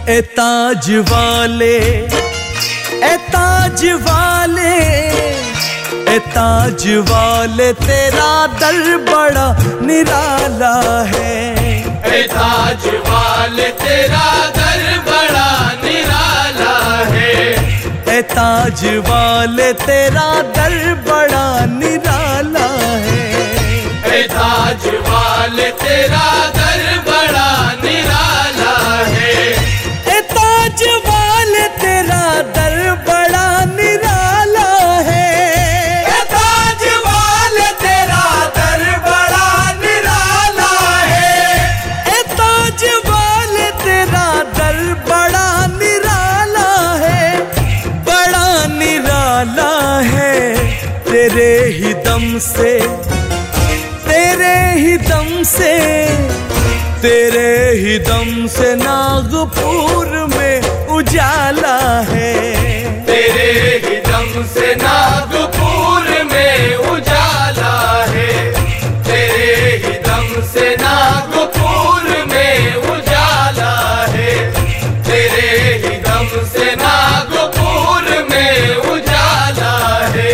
ए ताज वाले, ए ताज वाले, ए ताज वाले तेरा दर बड़ा निराला है। ए ताज वाले तेरा दर बड़ा निराला है। ए ताज वाले तेरा दर बड़ा निराला है। ए ताज वाले तेरा दर बड़ा निराला है। ए ताज वाले तेरा दर बड़ा निराला है। ए ताज वाले तेरा दर बड़ा निराला है। ए ताज वाले तेरा दर बड़ा निराला है, बड़ा निराला है। तेरे ही दम से, तेरे ही दम से, तेरे ही दम से नागपुर में उजाला है। तेरे ही दम से नागपुर में उजाला है। तेरे ही दम से नागपुर में उजाला है। तेरे ही दम से नागपुर में उजाला है।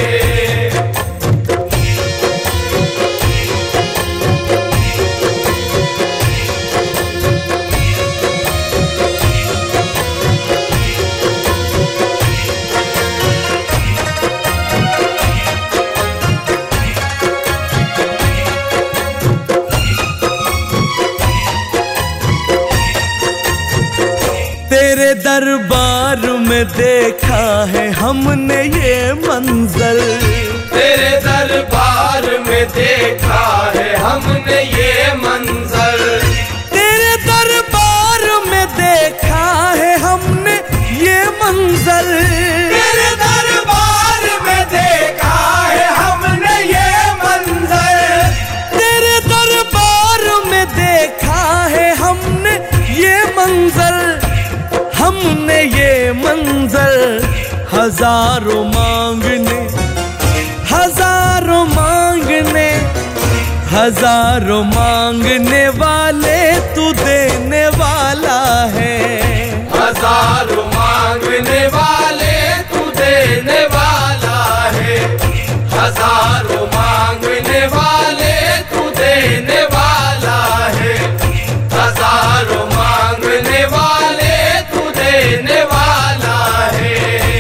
तेरे दरबार में देखा है हमने ये मंजर। तेरे दरबार में देखा है हमने ये मंजर। तेरे दरबार में देखा है हमने ये मंजर। तेरे दरबार में देखा है हमने ये मंजर। तेरे दरबार में देखा है हमने ये मंजर। हमने ये मंजर हजारों मांगने, हजारों मांगने, हजारों मांगने वाले तू देने वाला है। हजारों मांगने वाले तू देने वाला है। हजारों मांगने वाले तू देने वाला है। हजारों मांगने वाले तू देने वाला है।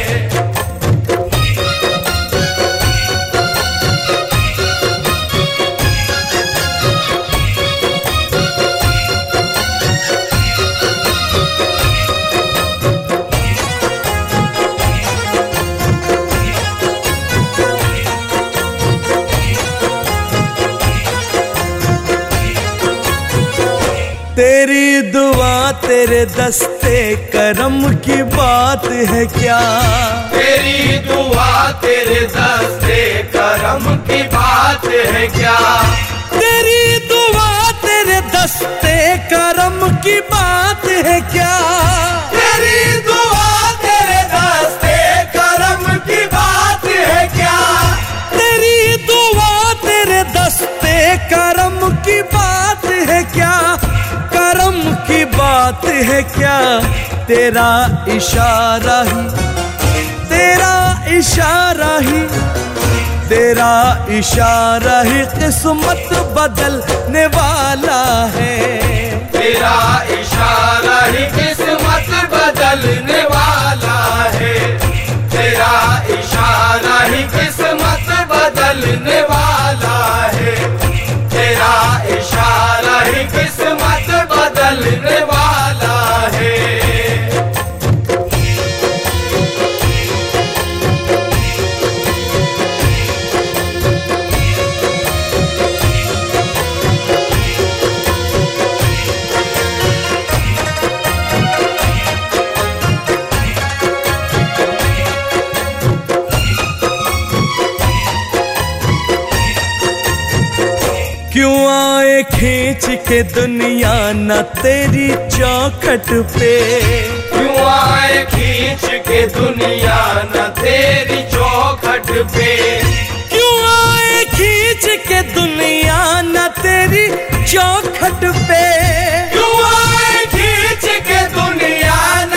तेरी दुआ तेरे दस्ते करम की बात है क्या। तेरी दुआ तेरे दस्ते करम की बात है क्या। तेरी दुआ तेरे दस्ते करम की बात है क्या। तेरी दुआ तेरे दस्ते करम की बात है क्या। तेरी दुआ तेरे दस्ते करम की बात है क्या। करम की बात है क्या। तेरा इशारा ही, तेरा इशारा ही, तेरा इशारा ही किस्मत बदलने वाला है। तेरा इशारा ही किस्मत बदलने वाला है। तेरा इशारा ही किस्मत बदलने वाला है। तेरा इशारा ही किस्मत बदलने वाला है। क्यों आए खींच के दुनिया न तेरी चौखट पे। क्यों आए खींच के दुनिया न तेरी चौखट पे। क्यों आए खींच के दुनिया न तेरी चौखट पे। क्यों आए खींच के दुनिया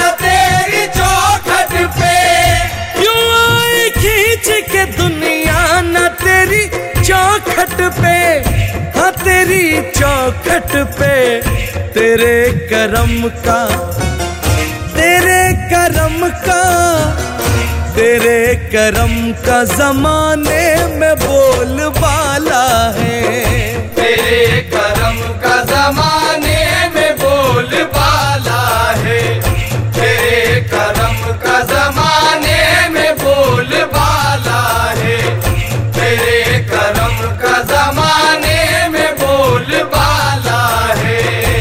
चौखट पे, तेरे करम का, तेरे करम का, तेरे करम का ज़माने में बोलबाला है। तेरे करम का ज़माने में बोलबाला है। तेरे करम का ज़माने में बोलबाला है। तेरे करम का ज़माने में बोलबाला है।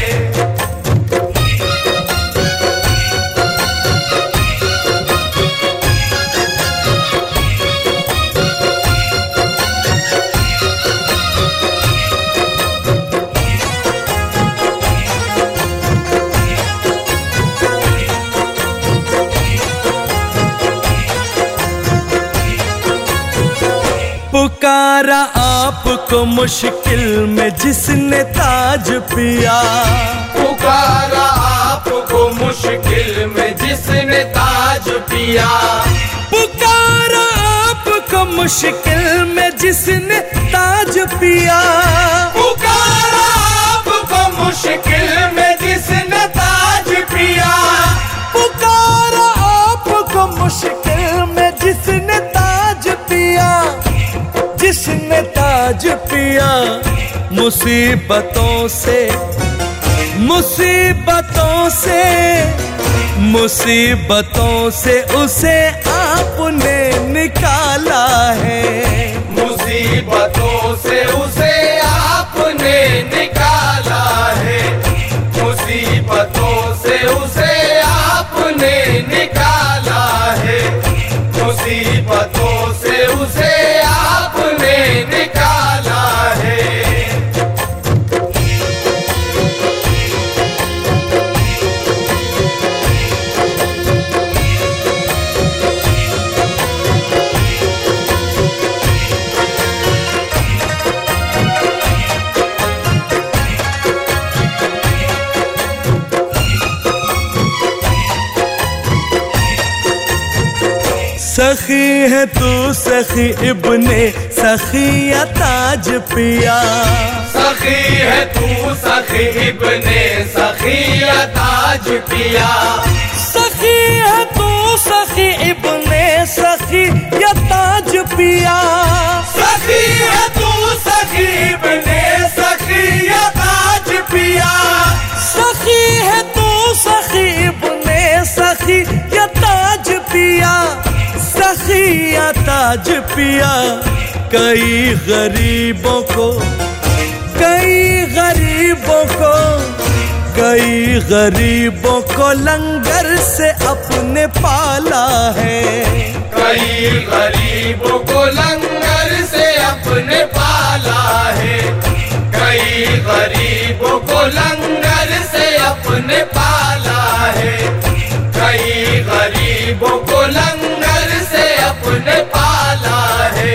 पुकारा आपको मुश्किल में जिसने ताज पिया। पुकारा आपको मुश्किल में जिसने ताज पिया। पुकारा आपको मुश्किल में जिसने ताज पिया। पुकारा आपको मुश्किल में जिसने ताज पिया। पुकारा आपको मुश्किल में जिसने ताज पिया। जिसने ताज पिया, मुसीबतों से, मुसीबतों से, मुसीबतों से उसे आपने निकाला है। मुसीबतों से उसे आपने निकाला है। मुसीबतों से उसे आपने निकाला है। मुसीबतों से उसे आपने निकाला है। सखी है तू सखी इब्ने सखिया ताज पिया। सखी है तू सखी इब्ने सखिया ताज पिया। सखी है तू सखी इब्ने सखिया ताज पिया। सखी है तू सखी इब्ने सखिया ताज पिया। सखी है तू सखी इब्ने सखिया ताज पिया। सखिया ताज पिया। कई गरीबों को, कई गरीबों को, कई गरीबों को लंगर से अपने पाला है। कई गरीबों को लंगर से अपने पाला है। कई गरीबों को लंगर से अपने पाला है। कई गरीबों को लंगर से अपने पाला है।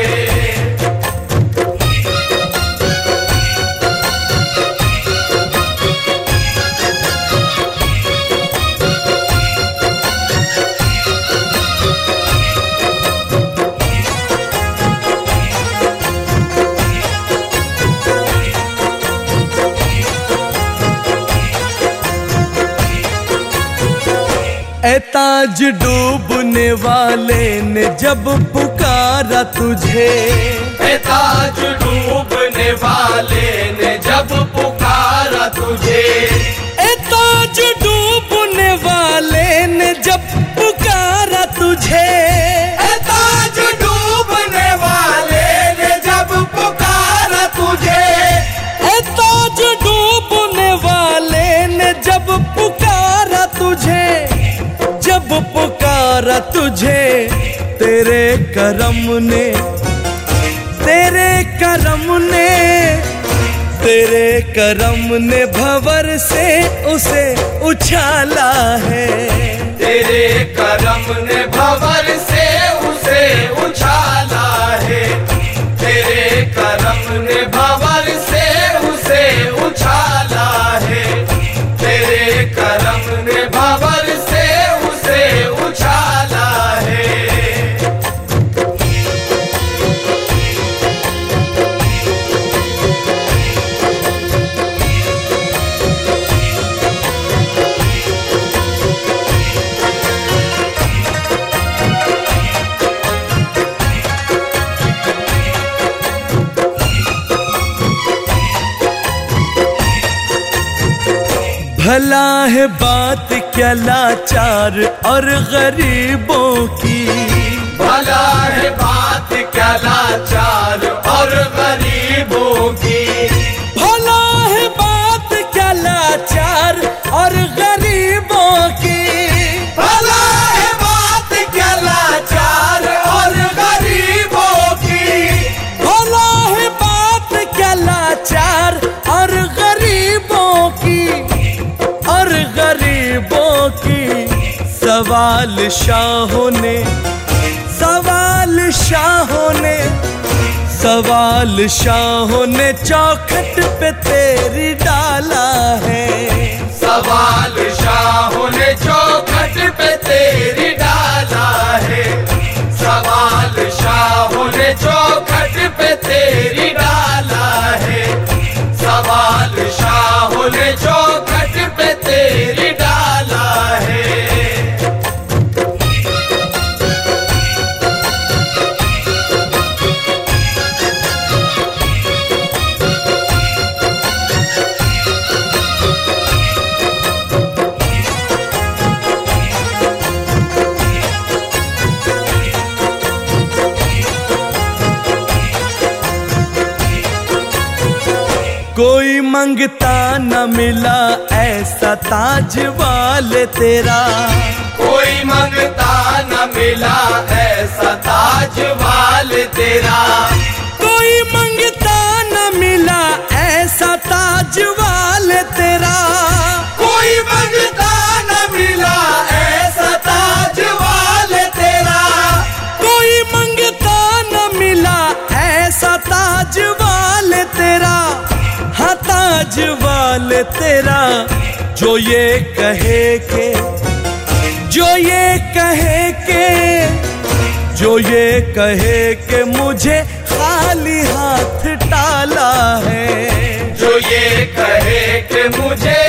ए ताज डूबने वाले ने जब पुकारा तुझे। ए ताज डूबने वाले ने जब पुकारा तुझे। ए ताज डूबने वाले ने जब पुकारा तुझे। ए ताज डूबने वाले ने जब पुकारा तुझे। ए ताज डूबने वाले ने जब पुकारा तुझे। जब पुकारा तुझे तेरे करम ने, तेरे करम ने, तेरे करम ने भंवर से उसे उछाला है। तेरे करम ने भंवर से उसे उछाला है। तेरे करम ने भंवर से उसे उछाला है। तेरे करम ने भंवर से उसे उछाला है। भला है बात क्या लाचार और गरीबों की, भला है बात क्या लाचार और गरीबों की, भला है बात क्या लाचार और गरीबों की, भला है बात क्या लाचार और गरीबों की, भला है बात क्या लाचार और गरीबों की, और गरीबों की। सवाल शाहों ने, सवाल शाहों ने, सवाल शाहों ने चौखट पे तेरी डाला है, सवाल शाहों ने चौखट पे तेरी डाला है, सवाल शाहों ने चौखट पे तेरी डाला है, सवाल शाहों ने चौखट पे तेरी डाला है। कोई मंगता न मिला ऐसा ताज वाले तेरा, कोई मंगता न मिला ऐसा ताज वाले तेरा, कोई मंगता न मिला ऐसा ताज वाले तेरा, कोई मंगता न मिला ऐसा ताज वाले तेरा, कोई मंगता न मिला ऐसा ताज वाले तेरा, हाँ ताज वाले तेरा। जो ये कहे के, जो ये कहे के, जो ये कहे के मुझे खाली हाथ टाला है, जो ये कहे कि मुझे